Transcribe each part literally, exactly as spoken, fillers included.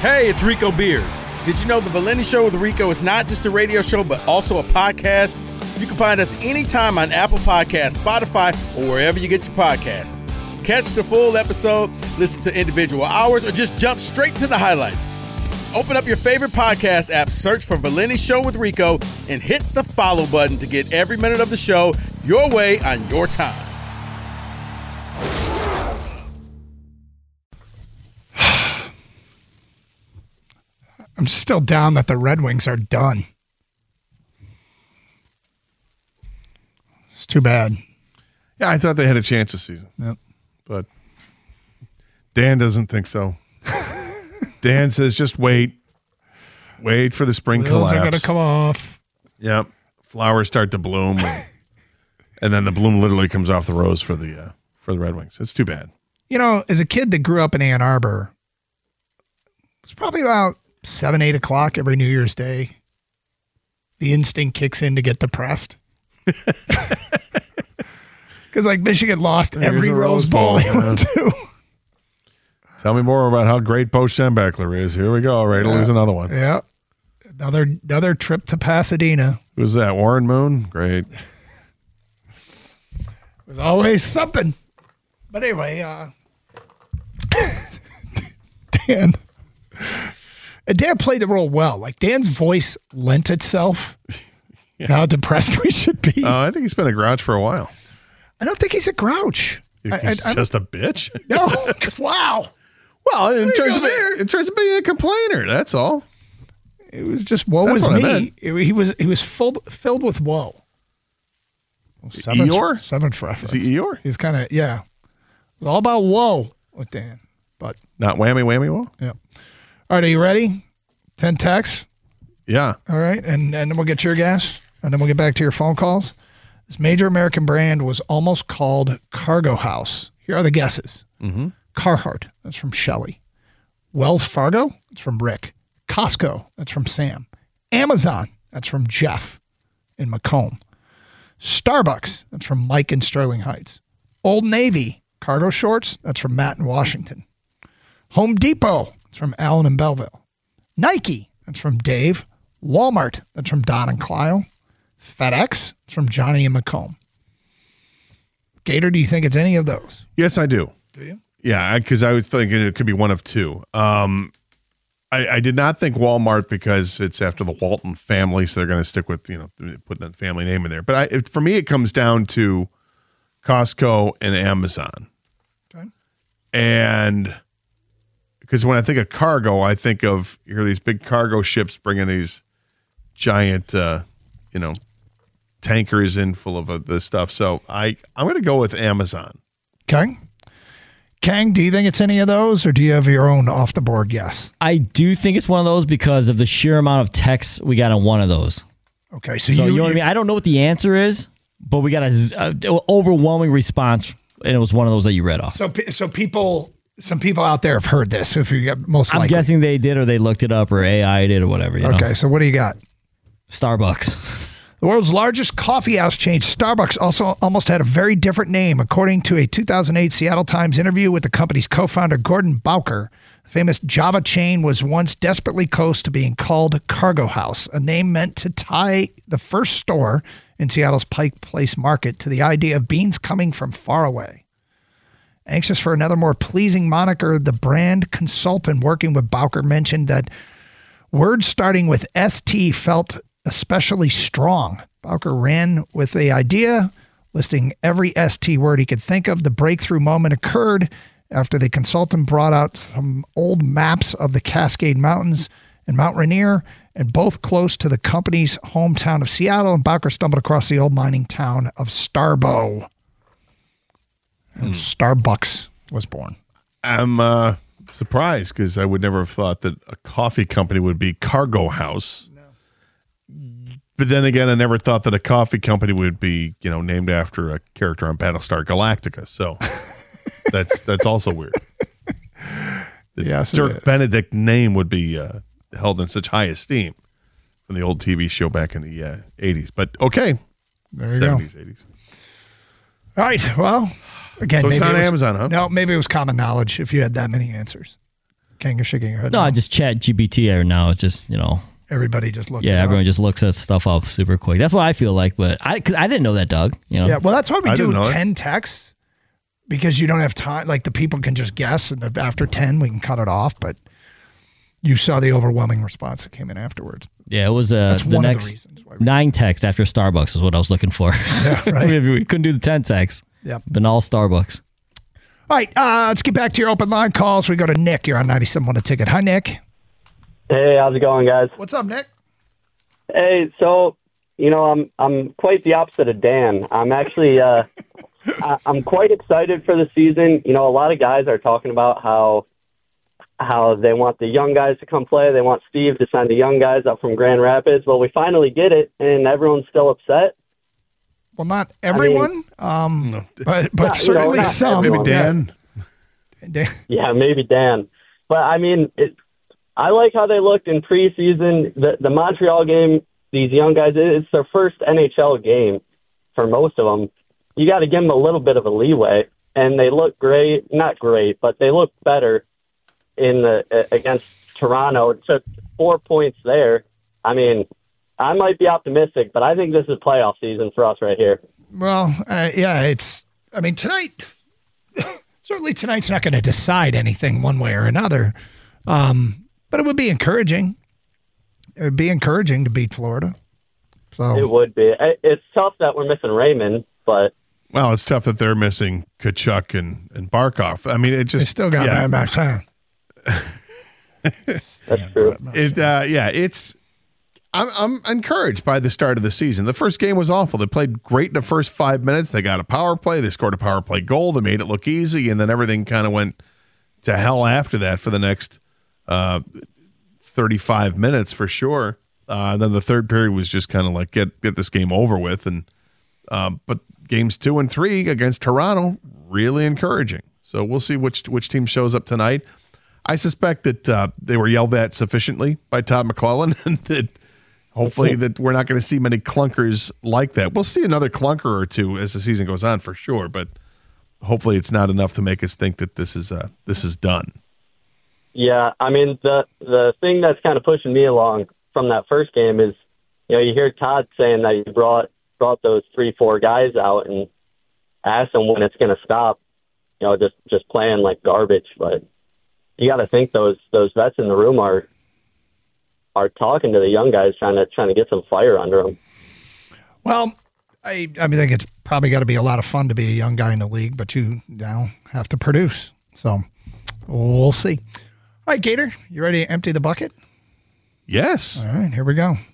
Hey, it's Rico Beard. Did you know the Valenti Show with Rico is not just a radio show, but also a podcast? You can find us anytime on Apple Podcasts, Spotify, or wherever you get your podcasts. Catch the full episode, listen to individual hours, or just jump straight to the highlights. Open up your favorite podcast app, search for Valenti Show with Rico, and hit the follow button to get every minute of the show your way on your time. I'm still down that the Red Wings are done. It's too bad. Yeah, I thought they had a chance this season. Yep. But Dan doesn't think so. Dan says just wait. Wait for the spring Wheels collapse. are going to come off. Yep. Flowers start to bloom. And, and then the bloom literally comes off the rose for the uh, for the Red Wings. It's too bad. You know, as a kid that grew up in Ann Arbor, it was probably about seven, eight o'clock every New Year's Day. The instinct kicks in to get depressed. Because, like, Michigan lost Here's every a Rose Rose Bowl Bowl, they went to. Tell me more about how great Bo Schembechler is. Here we go. Ready to Yeah. lose another one. Yeah. Another another trip to Pasadena. Who's that? Warren Moon? Great. It was always something. But anyway, uh, Dan. And Dan played the role well. Like, Dan's voice lent itself yeah. to how depressed we should be. Uh, I think he's been a grouch for a while. I don't think he's a grouch. He's I, I, just a bitch? No. Wow. Well, in There terms, you of, go there. in terms of being a complainer, that's all. It was just woe That's was what I me. meant. It- he was he was filled filled with woe. Seventh, Eeyore? Seventh reference. Is he Eeyore? He's kind of, yeah. It was all about woe with Dan. But, Not whammy, whammy, well? yeah. All right, are you ready? ten texts. Yeah. All right, and, and then we'll get your guess, and then we'll get back to your phone calls. This major American brand was almost called Cargo House. Here are the guesses. Mm-hmm. Carhartt, that's from Shelley. Wells Fargo, that's from Rick. Costco, that's from Sam. Amazon, that's from Jeff in Macomb. Starbucks, that's from Mike in Sterling Heights. Old Navy, cargo shorts, that's from Matt in Washington. Home Depot, that's from Alan in Belleville. Nike, that's from Dave. Walmart, that's from Don and Clio. FedEx, it's from Johnny and Macomb. Gator, do you think it's any of those? Yes, I do. Do you? Yeah, because I was thinking it could be one of two. Um, I, I did not think Walmart because it's after the Walton family, so they're going to stick with, you know, put that family name in there. But I, it, for me, it comes down to Costco and Amazon. Okay. And because when I think of cargo, I think of, you hear these big cargo ships bringing these giant, uh, you know, tankers in full of uh, this stuff. So I, I'm going to go with Amazon. Okay. Kang, do you think it's any of those, or do you have your own off the board guess? I do think it's one of those because of the sheer amount of texts we got on one of those. Okay, so, So you, you know what I mean? I don't know what the answer is, but we got a, a overwhelming response, and it was one of those that you read off. So, pe- so people, some people out there have heard this. If you get most I'm likely, guessing they did, or they looked it up, or A I did, or whatever. You okay. know? So, what do you got? Starbucks. The world's largest coffee house chain, Starbucks, also almost had a very different name. According to a two thousand eight Seattle Times interview with the company's co-founder, Gordon Bowker, the famous Java chain was once desperately close to being called Cargo House, a name meant to tie the first store in Seattle's Pike Place market to the idea of beans coming from far away. Anxious for another more pleasing moniker, the brand consultant working with Bowker mentioned that words starting with S T felt especially strong. Bowker ran with the idea, listing every S T word he could think of. The breakthrough moment occurred after the consultant brought out some old maps of the Cascade Mountains and Mount Rainier, and both close to the company's hometown of Seattle, and Bowker stumbled across the old mining town of Starbo. And Starbucks was born. I'm uh, surprised because I would never have thought that a coffee company would be Cargo House. But then again, I never thought that a coffee company would be, you know, named after a character on Battlestar Galactica. So that's that's also weird. The Yes, it Dirk is. Benedict name would be uh, held in such high esteem from the old T V show back in the uh, eighties. But okay, There you seventies, eighties. All right. Well, again, So it's maybe not it was, Amazon, huh? No, maybe it was common knowledge if you had that many answers. King, you're shaking your head. No, now. I just chat G P T right now. It's just, you know. Everybody just looked. Yeah, everyone just looks at stuff up super quick. That's what I feel like, but I, cause I didn't know that, Doug. You know. Yeah, well, that's why we I do didn't know it. ten texts, because you don't have time. Like, the people can just guess, and if after ten, we can cut it off. But you saw the overwhelming response that came in afterwards. Yeah, it was uh, That's the one of the next reasons why we- nine text after Starbucks is what I was looking for. Yeah, right. we, we couldn't do the ten texts. Yep. Been all Starbucks. All right, uh, let's get back to your open line calls. We go to Nick. You're on ninety-seven point one A Ticket. Hi, Nick. Hey, how's it going, guys? What's up, Nick? Hey, so you know, I'm I'm quite the opposite of Dan. I'm actually uh, I, I'm quite excited for the season. You know, a lot of guys are talking about how how they want the young guys to come play. They want Steve to send the young guys up from Grand Rapids. Well, we finally get it, and everyone's still upset. Well, not everyone, um, No. but but Not- you know, certainly not some. Maybe everyone. Dan. Dan. Yeah, maybe Dan. But, I mean, it, I like how they looked in preseason. The, the Montreal game, these young guys, it's their first N H L game for most of them. You got to give them a little bit of a leeway. And they look great. Not great, but they look better in the against Toronto. It took four points there. I mean, I might be optimistic, but I think this is playoff season for us right here. Well, uh, yeah, it's. I mean, tonight. Certainly, tonight's not going to decide anything one way or another, um, but it would be encouraging. It would be encouraging to beat Florida. So It would be. It- It's tough that we're missing Raymond, but Well, it's tough that they're missing Kachuk and, and Barkov. I mean, it they just still got yeah, Matt Martin. that's true. it. Uh, yeah, it's. I'm I'm encouraged by the start of the season. The first game was awful. They played great in the first five minutes. They got a power play. They scored a power play goal. They made it look easy, and then everything kind of went to hell after that for the next uh, thirty-five minutes for sure. Uh, then the third period was just kind of like get get this game over with, and um, but games two and three against Toronto really encouraging. So we'll see which which team shows up tonight. I suspect that uh, they were yelled at sufficiently by Todd McClellan, and that hopefully that we're not going to see many clunkers like that. We'll see another clunker or two as the season goes on for sure, but hopefully it's not enough to make us think that this is uh, this is done. Yeah, I mean, the the thing that's kind of pushing me along from that first game is, you know, you hear Todd saying that he brought brought those three, four guys out and asked them when it's going to stop, you know, just, just playing like garbage. But you got to think those those vets in the room are are talking to the young guys, trying to trying to get some fire under them. Well, I I mean, I think it's probably got to be a lot of fun to be a young guy in the league, but you now have to produce. So we'll see. All right, Gator, you ready to empty the bucket? Yes. All right, here we go.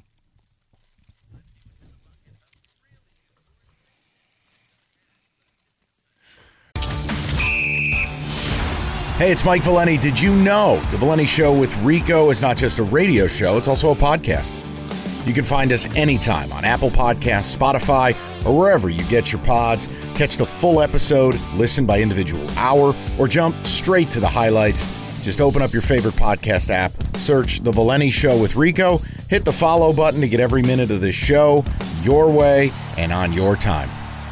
Hey, it's Mike Valeni. Did you know The Valeni Show with Rico is not just a radio show, it's also a podcast. You can find us anytime on Apple Podcasts, Spotify, or wherever you get your pods. Catch the full episode, listen by individual hour, or jump straight to the highlights. Just open up your favorite podcast app, search The Valeni Show with Rico, hit the follow button to get every minute of this show your way and on your time.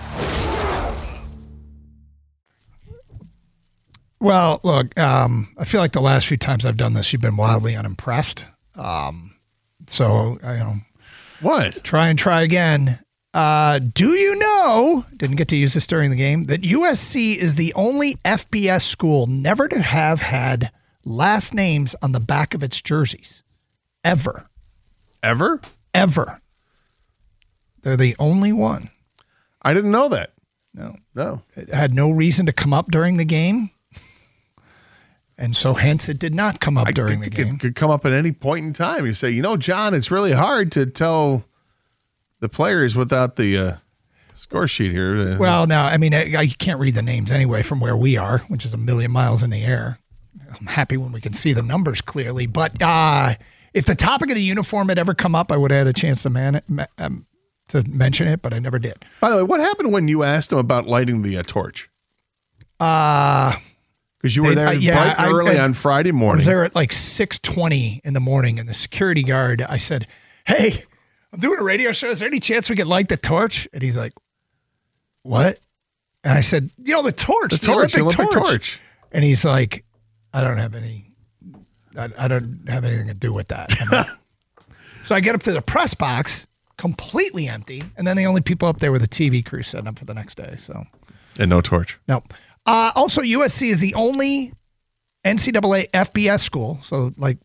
Well, look, um, I feel like the last few times I've done this, you've been wildly unimpressed. Um, so, you know, What? try and try again. Uh, do you know, didn't get to use this during the game, that U S C is the only F B S school never to have had last names on the back of its jerseys? Ever. Ever? Ever. They're the only one. I didn't know that. No. No. It had no reason to come up during the game. And so hence it did not come up I during the think game. it could come up at any point in time. You say, you know, John, it's really hard to tell the players without the uh, score sheet here. Well, no, I mean, I, I can't read the names anyway from where we are, which is a million miles in the air. I'm happy when we can see the numbers clearly. But uh, if the topic of the uniform had ever come up, I would have had a chance to man it, um, to mention it, but I never did. By the way, what happened when you asked them about lighting the uh, torch? Uh, Because you were They- there uh, yeah, bright and I- early I- on Friday I morning. was there at like six twenty in the morning, and the security guard, I said, "Hey, I'm doing a radio show. Is there any chance we could light the torch?" And he's like, "What?" And I said, "You know, the torch, The torch, the Olympic torch. torch. And he's like, "I don't have any I, I don't have anything to do with that. I'm not- so I get up to the press box, completely empty, and then the only people up there were the T V crew setting up for the next day. So, And no torch. no. Uh, also, U S C is the only N C double A F B S school, so like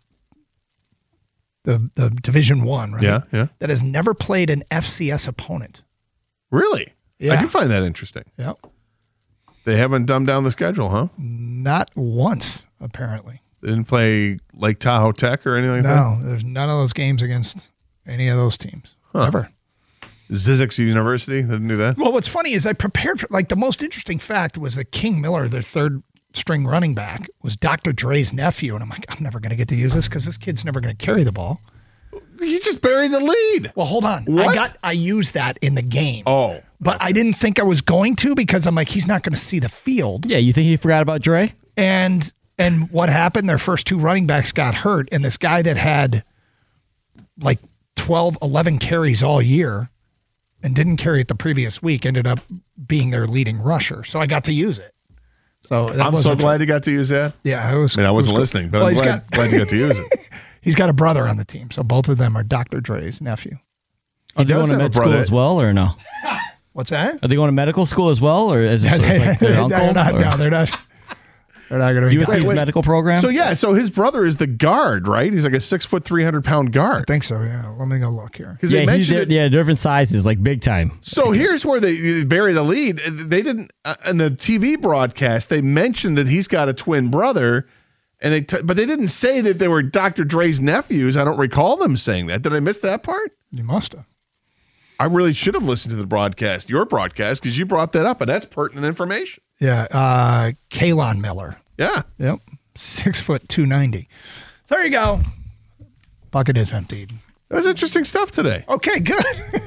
the the Division One, right? Yeah, yeah. That has never played an F C S opponent. Really? Yeah. I do find that interesting. Yep. They haven't dumbed down the schedule, huh? Not once, apparently. They didn't play Lake Tahoe Tech or anything like that? No, there's none of those games against any of those teams. Huh. Ever. Zizix University, they didn't do that? Well, what's funny is I prepared for, like, the most interesting fact was that King Miller, their third string running back, was Doctor Dre's nephew. And I'm like, I'm never going to get to use this because this kid's never going to carry the ball. You just buried the lead. Well, hold on. What? I got, I used that in the game. Oh. But I didn't think I was going to because I'm like, he's not going to see the field. Yeah, you think he forgot about Dre? And and what happened? Their first two running backs got hurt, and this guy that had like twelve, eleven carries all year and didn't carry it the previous week ended up being their leading rusher. So I got to use it. So that I'm so wasn't- glad you got to use that. Yeah, it was. I mean, I it was wasn't cool. listening, but Well, I'm he's glad, got- glad you got to use it. He's got a brother on the team, so both of them are Doctor Dre's nephew. Are they does going to have a med school brother. as well, or no? What's that? Are they going to medical school as well, or is this is like their uncle? they're not, or no, they're not. They're not going to be. U S C's wait. medical program? So, yeah, so his brother is the guard, right? He's like a six foot, three hundred pound I guard. think so. Yeah. Let me go look here. Because yeah, they he's, mentioned it. yeah, different sizes, like big time. So here's where they bury the lead. They didn't, uh, in the T V broadcast, they mentioned that he's got a twin brother, and they, t- but they didn't say that they were Doctor Dre's nephews. I don't recall them saying that. Did I miss that part? You must have. I really should have listened to the broadcast, your broadcast, because you brought that up, and that's pertinent information. Yeah. Uh, Kalon Miller. Yeah. Yep. Six foot two ninety. So there you go. Bucket is emptied. That was interesting stuff today. Okay, good.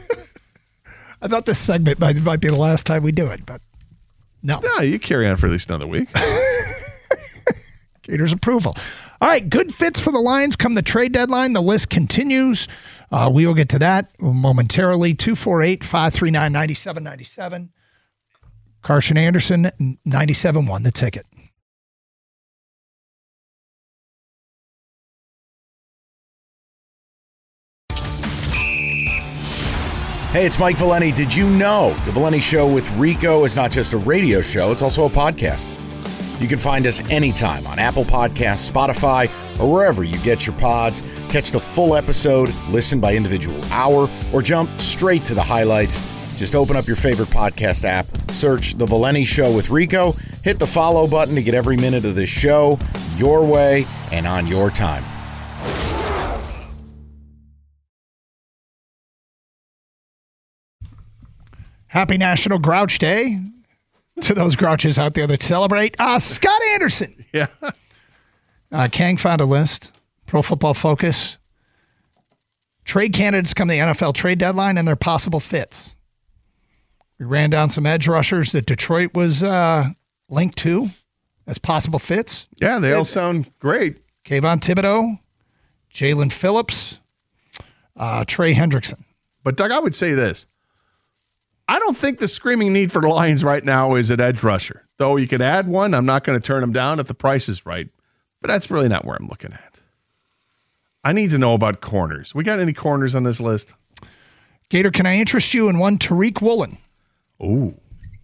I thought this segment might, might be the last time we do it, but no. Yeah, you carry on for at least another week. Gator's approval. All right, good fits for the Lions come the trade deadline. The list continues. Uh, we will get to that momentarily. two four eight, five three nine, nine seven nine seven. Carson Anderson, ninety-seven won the ticket. Hey, it's Mike Valeni. Did you know The Valeni Show with Rico is not just a radio show, it's also a podcast. You can find us anytime on Apple Podcasts, Spotify, or wherever you get your pods. Catch the full episode, listen by individual hour, or jump straight to the highlights. Just open up your favorite podcast app, search The Valeni Show with Rico, hit the follow button to get every minute of this show your way and on your time. Happy National Grouch Day to those grouches out there that celebrate. Uh, Scott Anderson. Yeah. Uh, Kang found a list. Pro Football Focus. Trade candidates come the N F L trade deadline and their possible fits. We ran down some edge rushers that Detroit was uh, linked to as possible fits. Yeah, they all sound great. Kayvon Thibodeau, Jalen Phillips, uh, Trey Hendrickson. But, Doug, I would say this. I don't think the screaming need for the Lions right now is an edge rusher. Though you could add one, I'm not going to turn them down if the price is right. But that's really not where I'm looking at. I need to know about corners. We got any corners on this list? Gator, can I interest you in one Tariq Woolen? Ooh.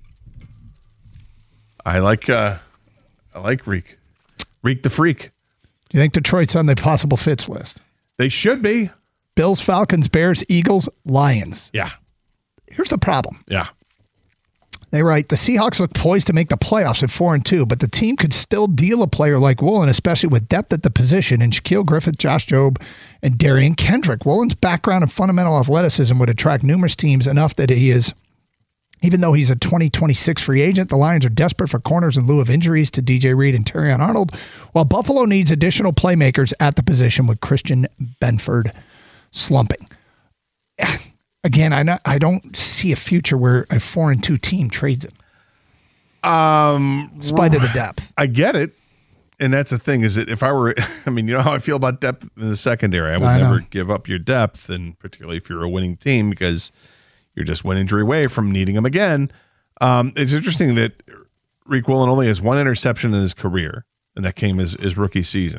I like uh I like Reek. Reek the Freak. Do you think Detroit's on the possible fits list? They should be. Bills, Falcons, Bears, Eagles, Lions. Yeah. Here's the problem. Yeah. They write, the Seahawks look poised to make the playoffs at four and two, but the team could still deal a player like Woolen, especially with depth at the position in Shaquille Griffith, Josh Jobe, and Darian Kendrick. Woolen's background and fundamental athleticism would attract numerous teams enough that he is, even though he's a twenty twenty-six free agent, the Lions are desperate for corners in lieu of injuries to D J Reed and Terrion Arnold, while Buffalo needs additional playmakers at the position with Christian Benford slumping. Again, I not, I don't see a future where a four and two team trades him. Um In spite of the depth. I get it. And that's the thing is that if I were, I mean, you know how I feel about depth in the secondary. I would I know. never give up your depth, and particularly if you're a winning team, because you're just one injury away from needing them again. Um, it's interesting that Reek Woolen only has one interception in his career, and that came his, his rookie season.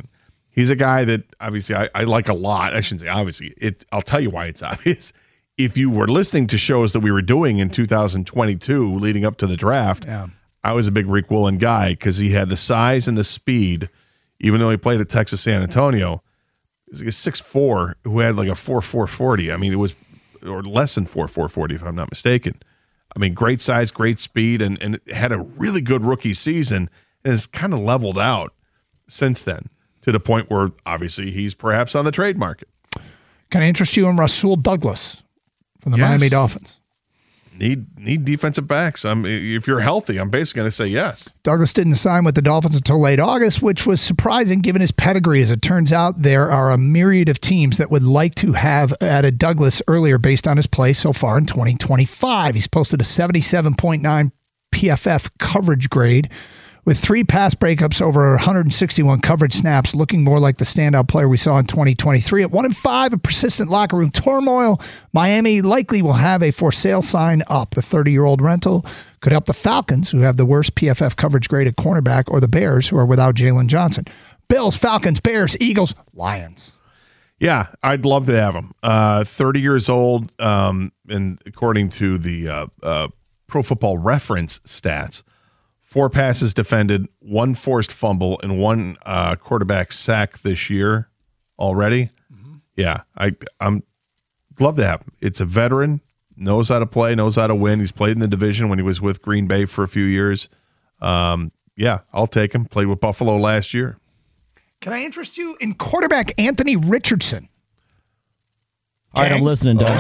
He's a guy that obviously I, I like a lot. I shouldn't say obviously. It. I'll tell you why it's obvious. If you were listening to shows that we were doing in two thousand twenty-two leading up to the draft, Yeah. I was a big Rick Woolen guy because he had the size and the speed, even though he played at Texas San Antonio. He's like a six foot four who had like a four four forty. I mean, it was, or less than four four forty if I'm not mistaken. I mean, great size, great speed, and, and had a really good rookie season and has kind of leveled out since then to the point where obviously he's perhaps on the trade market. Can I interest you in Rasul Douglas from the Yes. Miami Dolphins? Need need defensive backs. I'm, if you're healthy, I'm basically going to say yes. Douglas didn't sign with the Dolphins until late August, which was surprising given his pedigree. As it turns out, there are a myriad of teams that would like to have added Douglas earlier based on his play so far in twenty twenty-five. He's posted a seventy-seven point nine P F F coverage grade with three pass breakups over one hundred sixty-one coverage snaps, looking more like the standout player we saw in twenty twenty-three. At one and five, a persistent locker room turmoil, Miami likely will have a for sale sign up. The thirty-year-old rental could help the Falcons, who have the worst P F F coverage grade at cornerback, or the Bears, who are without Jalen Johnson. Bills, Falcons, Bears, Eagles, Lions. Yeah, I'd love to have him. Uh, thirty years old, um, and according to the uh, uh, Pro Football Reference stats, four passes defended, one forced fumble, and one uh, quarterback sack this year already. Mm-hmm. Yeah, I I'm love to have him. It's a veteran, knows how to play, knows how to win. He's played in the division when he was with Green Bay for a few years. Um, yeah, I'll take him. Played with Buffalo last year. Can I interest you in quarterback Anthony Richardson? All right, I'm listening, Doug.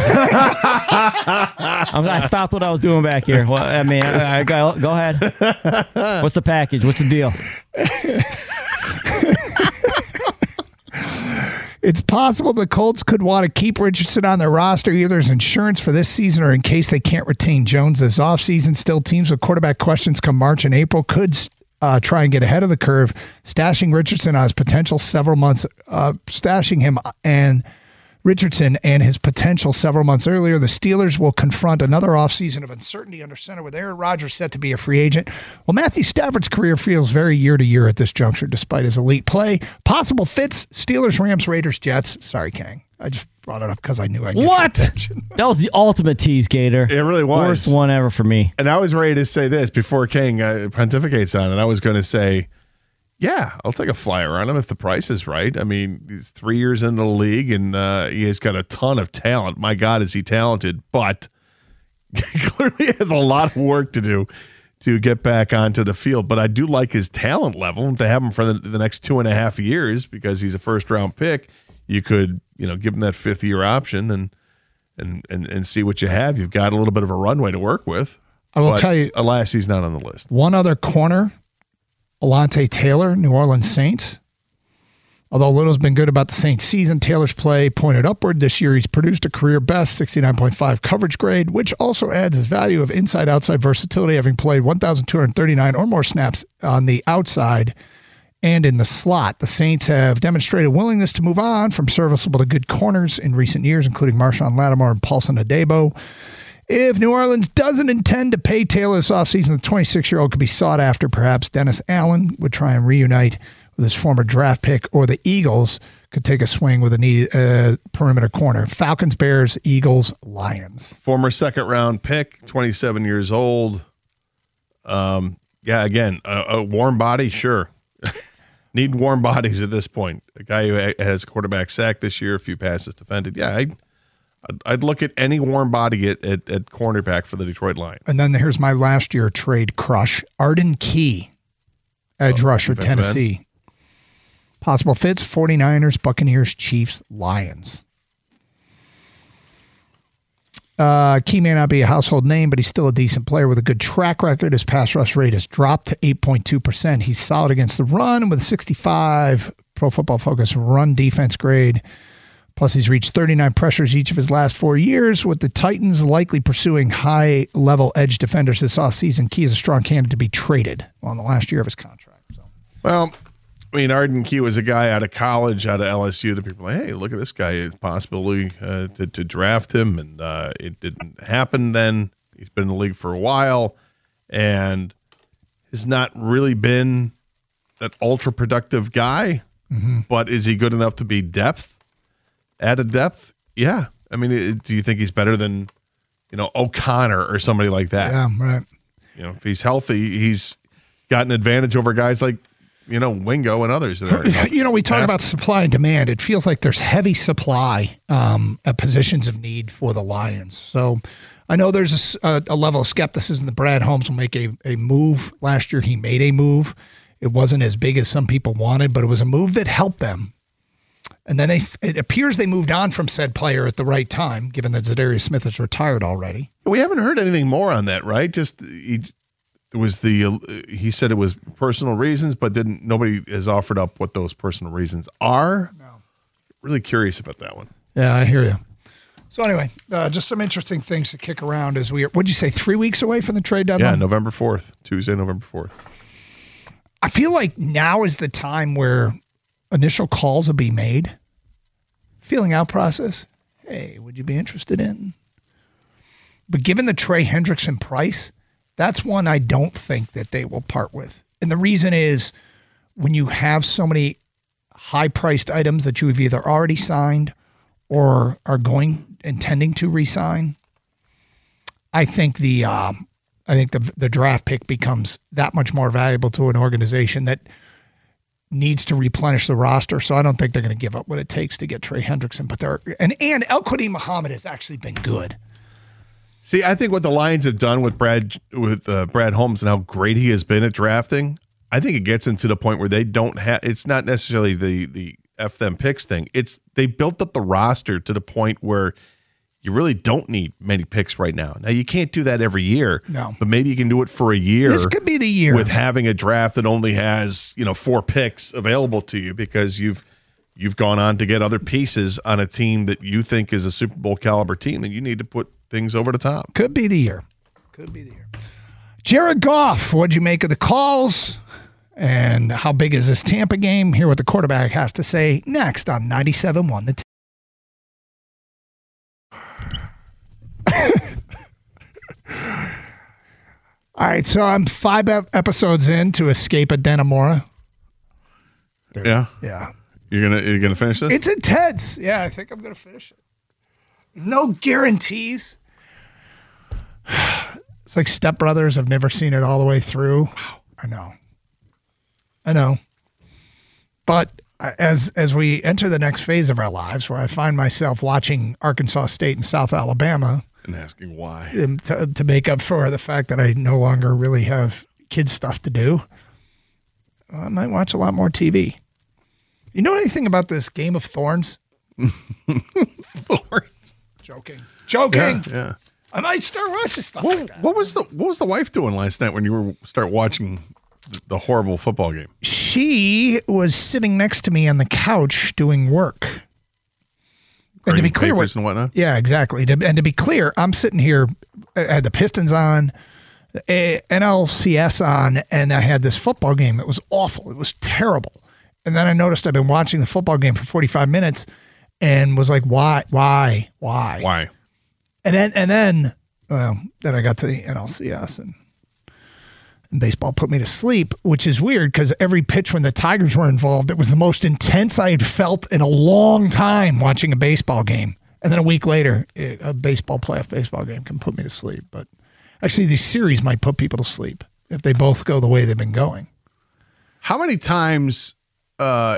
I'm, I stopped what I was doing back here. Well, I mean, I, I go, go ahead. What's the package? What's the deal? It's possible the Colts could want to keep Richardson on their roster either as insurance for this season or in case they can't retain Jones this offseason. Still, teams with quarterback questions come March and April could uh, try and get ahead of the curve, stashing Richardson on his potential several months, uh, stashing him and Richardson and his potential several months earlier. The Steelers will confront another offseason of uncertainty under center with Aaron Rodgers set to be a free agent. Well, Matthew Stafford's career feels very year to year at this juncture, despite his elite play. Possible fits: Steelers, Rams, Raiders, Jets. Sorry, Kang. I just brought it up because I knew I'd get What? your attention. That was the ultimate tease, Gator. It really was. Worst one ever for me. And I was ready to say this before King uh, pontificates on it. I was going to say, yeah, I'll take a flyer on him if the price is right. I mean, he's three years into the league, and uh, he has got a ton of talent. My God, is he talented, but clearly has a lot of work to do to get back onto the field. But I do like his talent level. And to have him for the, the next two and a half years because he's a first-round pick, you could, you know, give him that fifth-year option and, and, and, and see what you have. You've got a little bit of a runway to work with. I will But tell you, alas, he's not on the list. one other corner, Alante Taylor, New Orleans Saints. Although Little's been good about the Saints season, Taylor's play pointed upward. This year he's produced a career best sixty-nine point five coverage grade, which also adds his value of inside-outside versatility, having played one thousand two hundred thirty-nine or more snaps on the outside and in the slot. The Saints have demonstrated willingness to move on from serviceable to good corners in recent years, including Marshawn Lattimore and Paulson Adebo. If New Orleans doesn't intend to pay Taylor this offseason, the twenty-six-year-old could be sought after. Perhaps Dennis Allen would try and reunite with his former draft pick, or the Eagles could take a swing with a needed uh, perimeter corner. Falcons, Bears, Eagles, Lions. Former second-round pick, twenty-seven years old. Um, yeah, again, a, a warm body, sure. Need warm bodies at this point. A guy who has a quarterback sack this year, a few passes defended. Yeah, I'd, I'd look at any warm body at, at, at cornerback for the Detroit Lions. And then here's my last year trade crush, Arden Key, edge Oh, rusher, defensive Tennessee. Possible fits, forty-niners, Buccaneers, Chiefs, Lions. Uh, Key may not be a household name, but he's still a decent player with a good track record. His pass rush rate has dropped to eight point two percent. He's solid against the run with a sixty-five Pro Football Focus run defense grade. Plus, he's reached thirty-nine pressures each of his last four years, with the Titans likely pursuing high-level edge defenders this offseason. Key is a strong candidate to be traded on the last year of his contract. So. Well, I mean, Arden Key was a guy out of college, out of L S U, that people were like, hey, look at this guy. It's possibility uh, to, to draft him, and uh, it didn't happen then. He's been in the league for a while and has not really been that ultra-productive guy. mm-hmm. but is he good enough to be depth? Added depth? Yeah. I mean, it, do you think he's better than, you know, O'Connor or somebody like that? Yeah, right. You know, if he's healthy, he's got an advantage over guys like, you know, Wingo and others that are. You know, we talk about supply and demand. It feels like there's heavy supply um, at positions of need for the Lions. So I know there's a, a level of skepticism that Brad Holmes will make a, a move. Last year, he made a move. It wasn't as big as some people wanted, but it was a move that helped them. And then they, it appears they moved on from said player at the right time, given that Zadarius Smith is retired already. We haven't heard anything more on that, right? Just he it was the uh, he said it was personal reasons, but didn't nobody has offered up what those personal reasons are. No. Really curious about that one. Yeah, I hear you. So anyway, uh, just some interesting things to kick around as we are. What'd you say? Three weeks away from the trade deadline? Yeah, November fourth, Tuesday, November fourth. I feel like now is the time where initial calls will be made. Feeling out process. Hey, would you be interested in? But given the Trey Hendrickson price, that's one I don't think that they will part with. And the reason is when you have so many high-priced items that you have either already signed or are going intending to re-sign, I think the um, I think the the draft pick becomes that much more valuable to an organization that needs to replenish the roster. So I don't think they're going to give up what it takes to get Trey Hendrickson. But they're and and El-Quadin Muhammad has actually been good. See, I think what the Lions have done with Brad with uh, Brad Holmes and how great he has been at drafting, I think it gets into the point where they don't have. It's not necessarily the the F them picks thing. It's they built up the roster to the point where you really don't need many picks right now. Now, you can't do that every year. No. But maybe you can do it for a year. This could be the year. With having a draft that only has, you know, four picks available to you because you've you've gone on to get other pieces on a team that you think is a Super Bowl caliber team, and you need to put things over the top. Could be the year. Could be the year. Jared Goff, what'd you make of the calls? And how big is this Tampa game? Hear what the quarterback has to say next on ninety-seven point one The T- All right, so I'm five ep- episodes in to Escape at Dannemora. Yeah, yeah. You're gonna you're gonna finish this? It's intense. Yeah, I think I'm gonna finish it. No guarantees. It's like Step Brothers. I've never seen it all the way through. I know. I know. But as as we enter the next phase of our lives, where I find myself watching Arkansas State and South Alabama. And asking why. To, to make up for the fact that I no longer really have kid stuff to do, I might watch a lot more T V. You know anything about this Game of Thorns? Thorns. Joking. Joking. Yeah, yeah. I might start watching stuff What, like that. what was the what was the wife doing last night when you were start watching the, the horrible football game? She was sitting next to me on the couch doing work. And to be clear, what, and whatnot? Yeah, exactly. To, and to be clear, I'm sitting here, I had the Pistons on, N L C S on, and I had this football game that was awful. It was terrible. And then I noticed I've been watching the football game for forty-five minutes and was like, why, why, why? Why? And then, and then, well, then I got to the N L C S and, and baseball put me to sleep, which is weird because every pitch when the Tigers were involved, it was the most intense I had felt in a long time watching a baseball game. And then a week later, a baseball playoff baseball game can put me to sleep. But actually, these series might put people to sleep if they both go the way they've been going. How many times? Uh,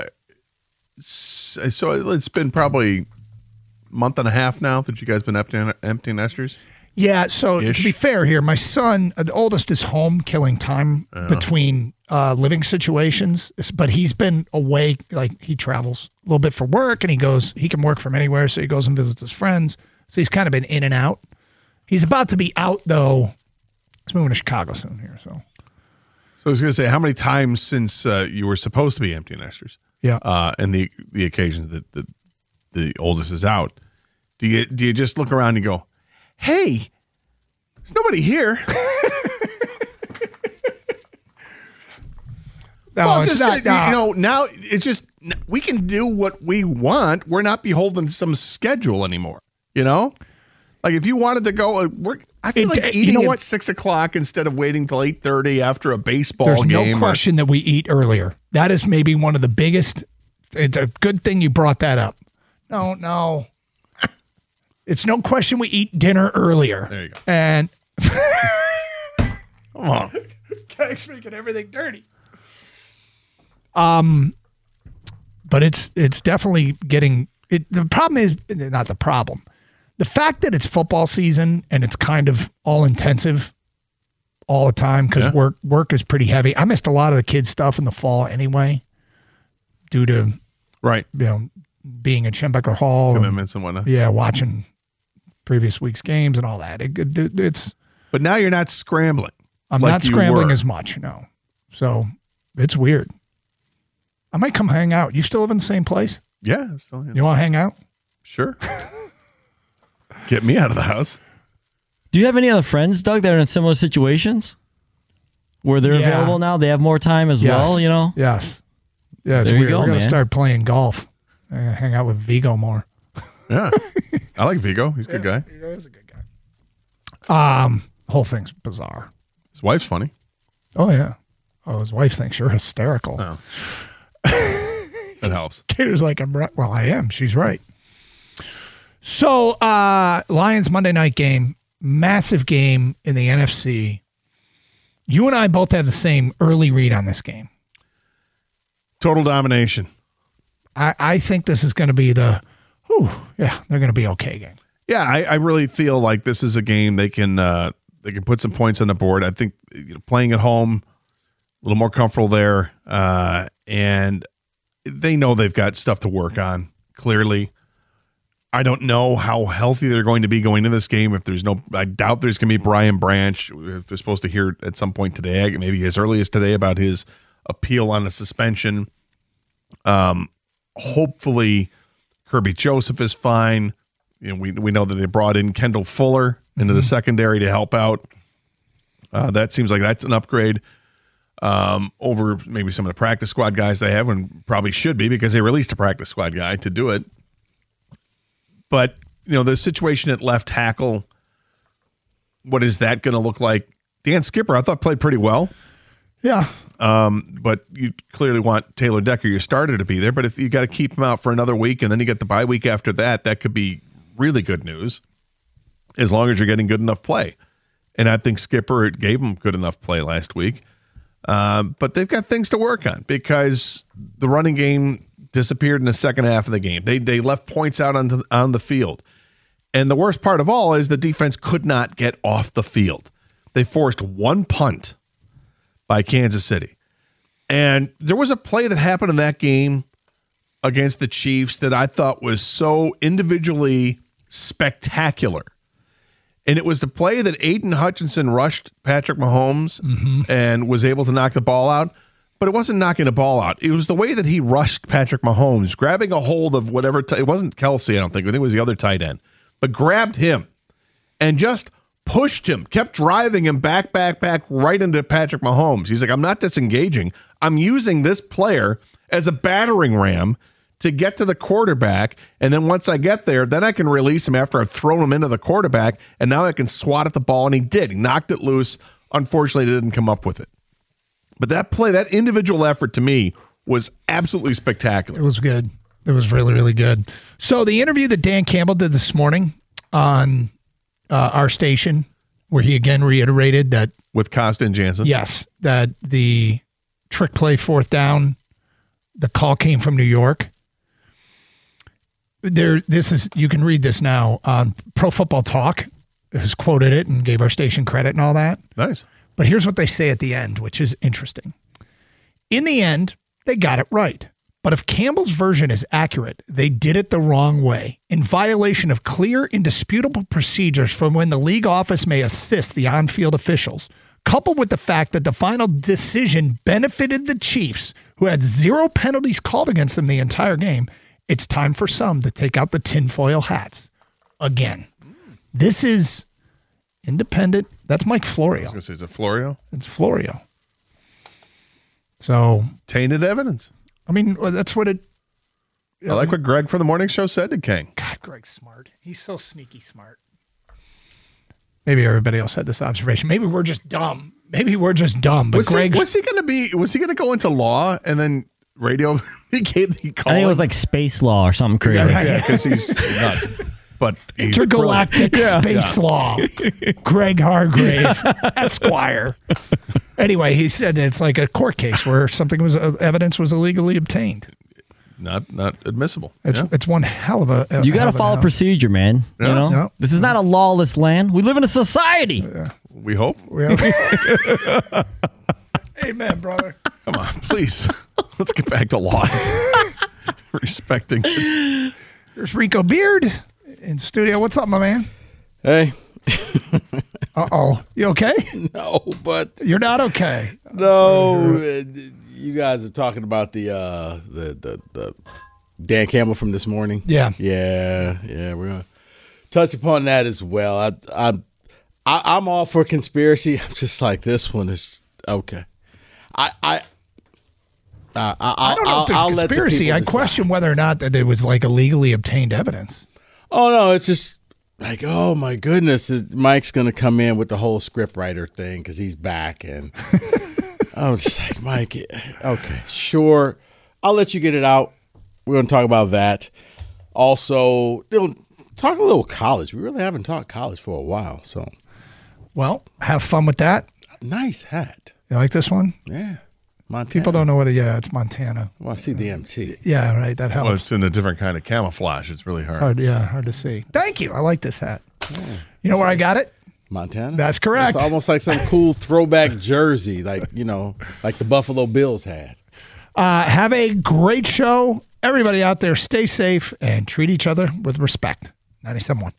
so it's been probably a month and a half now that you guys been empty, empty nesters. Yeah, so Ish. to be fair here, my son, the oldest, is home killing time Yeah. between uh, living situations, but he's been away, like he travels a little bit for work, and he goes, he can work from anywhere, so he goes and visits his friends. So he's kind of been in and out. He's about to be out, though. He's moving to Chicago soon here, so. So I was going to say, how many times since uh, you were supposed to be empty nesters? Yeah. Uh, and the the occasions that the, the oldest is out, do you do you just look around and go, hey, there's nobody here? No, well, it's just, not. uh, no. You know, now it's just, we can do what we want. We're not beholden to some schedule anymore, you know? Like if you wanted to go, uh, we're, I feel It- like you eating know at what? six o'clock instead of waiting till eight thirty after a baseball There's game. no question that we eat earlier. That is maybe one of the biggest it's a good thing you brought that up. No, no. It's no question we eat dinner earlier. There you go. And Come on. Greg's making everything dirty. Um, but it's it's definitely getting it. The problem is not the problem. The fact that it's football season and it's kind of all intensive all the time because Yeah. work work is pretty heavy. I missed a lot of the kids' stuff in the fall anyway, due to Right. you know being at Schembecker Hall, and, Commitments and whatnot. yeah, watching previous week's games and all that. It, it, it's But now you're not scrambling. I'm like not you scrambling were. as much, no. So it's weird. I might come hang out. You still live in the same place? Yeah. So, You want to hang out? sure. Get me out of the house. Do you have any other friends, Doug, that are in similar situations where they're Yeah. available now? They have more time as well, you know? Yes. Yeah, it's There you weird. go, We're going to man. start playing golf. I'm gonna hang out with Vigo more. Yeah. I like Vigo. He's a good guy. Vigo is a good guy. Um, the whole thing's bizarre. His wife's funny. Oh, yeah. Oh, his wife thinks you're hysterical. Oh. That helps. Kater's like, I'm right. Well, I am. She's right. So, uh, Lions Monday night game, massive game in the N F C. You and I both have the same early read on this game. Total domination. I, I think this is going to be the, whew, yeah, they're going to be okay game. Yeah, I, I really feel like this is a game they can uh, they can put some points on the board. I think you know, playing at home, a little more comfortable there, uh, and they know they've got stuff to work on. Clearly, I don't know how healthy they're going to be going into this game. If there's no, I doubt there's going to be Brian Branch. We're supposed to hear at some point today, maybe as early as today, about his appeal on the suspension. Um, hopefully, Kirby Joseph is fine. You know, we we know that they brought in Kendall Fuller into the secondary to help out. Uh, that seems like that's an upgrade um, over maybe some of the practice squad guys they have, and probably should be because they released a practice squad guy to do it. But you know, the situation at left tackle, what is that going to look like? Dan Skipper, I thought played pretty well. Yeah. Um, but you clearly want Taylor Decker, your starter, to be there. But if you got to keep him out for another week and then you get the bye week after that, that could be really good news as long as you're getting good enough play. And I think Skipper gave him good enough play last week. Um, but they've got things to work on because the running game disappeared in the second half of the game. They they left points out on, the, on the field. And the worst part of all is the defense could not get off the field. They forced one punt by Kansas City. And there was a play that happened in that game against the Chiefs that I thought was so individually spectacular. And it was the play that Aiden Hutchinson rushed Patrick Mahomes and was able to knock the ball out. But it wasn't knocking the ball out. It was the way that he rushed Patrick Mahomes, grabbing a hold of whatever. T- it wasn't Kelsey, I don't think. I think it was the other tight end. But grabbed him and just pushed him, kept driving him back, back, back right into Patrick Mahomes. He's like, I'm not disengaging. I'm using this player as a battering ram to get to the quarterback. And then once I get there, then I can release him after I've thrown him into the quarterback. And now I can swat at the ball. And he did. He knocked it loose. Unfortunately, they didn't come up with it. But that play, that individual effort to me was absolutely spectacular. It was good. It was really, really good. So the interview that Dan Campbell did this morning on uh, our station, where he again reiterated that, With Costa and Jansen. yes, that the trick play fourth down, the call came from New York. There, this is, you can read this now on Pro Football Talk has quoted it and gave our station credit and all that. Nice. But here's what they say at the end, which is interesting. In the end, they got it right. But if Campbell's version is accurate, they did it the wrong way, in violation of clear, indisputable procedures from when the league office may assist the on-field officials, coupled with the fact that the final decision benefited the Chiefs, who had zero penalties called against them the entire game. It's time for some to take out the tinfoil hats again. This is independent. That's Mike Florio. I was going to say, is it Florio? It's Florio. So, Tainted evidence. I mean, well, that's what it. I like what Greg from the morning show said to King. God, Greg's smart. He's so sneaky smart. Maybe everybody else had this observation. Maybe we're just dumb. Maybe we're just dumb. But Was he, Greg's. was he going to be? Was he going to go into law and then radio became the I think calling? it was like space law or something crazy. Yeah, because he's nuts. But he's Intergalactic brilliant. Space Law. Greg Hargrave, Esquire. Anyway, he said it's like a court case where something was uh, evidence was illegally obtained. Not not admissible. It's Yeah. it's one hell of a. a You got hell to of a follow house. procedure, man. Yeah. You know, Yeah. this is not a lawless land. We live in a society. We hope. Yeah. Amen, brother. Come on, please. Let's get back to laws. Respecting. There's Rico Beard in studio. What's up, my man? Hey, Uh oh. You okay? no, but You're not okay. no. uh, You guys are talking about the uh, the the the Dan Campbell from this morning. Yeah. yeah, yeah. We're gonna touch upon that as well. I, I'm I, I'm all for conspiracy. I'm just like this one is okay. I I. Uh, I, I don't know I'll, if there's I'll let the conspiracy. people I decide. question whether or not that it was like illegally obtained evidence. Oh no, it's just like, oh my goodness, is Mike's gonna come in with the whole script writer thing because he's back, and I'm just like, Mike, okay, sure, I'll let you get it out. We're gonna talk about that. Also, you know, talk a little college. We really haven't talked college for a while, so Well, have fun with that. nice hat. You like this one? Yeah, Montana. People don't know what it. Yeah, it's Montana. Well, I see the M T. Yeah, right. That helps. Well, it's in a different kind of camouflage. It's really hard. Hard, yeah, hard to see. Thank you. I like this hat. You know where I got it? Montana. That's correct. It's almost like some cool throwback jersey, like you know, like the Buffalo Bills had. Uh, have a great show. Everybody out there, stay safe and treat each other with respect. ninety-seven point one.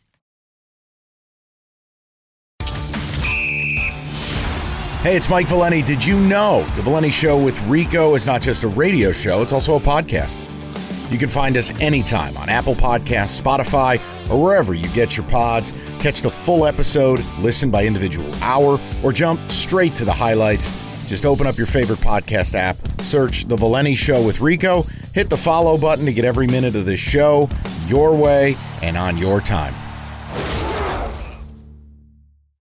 Hey, it's Mike Valeni. Did you know The Valeni Show with Rico is not just a radio show, it's also a podcast. You can find us anytime on Apple Podcasts, Spotify, or wherever you get your pods. Catch the full episode, listen by individual hour, or jump straight to the highlights. Just open up your favorite podcast app, search The Valeni Show with Rico, hit the follow button to get every minute of this show your way and on your time.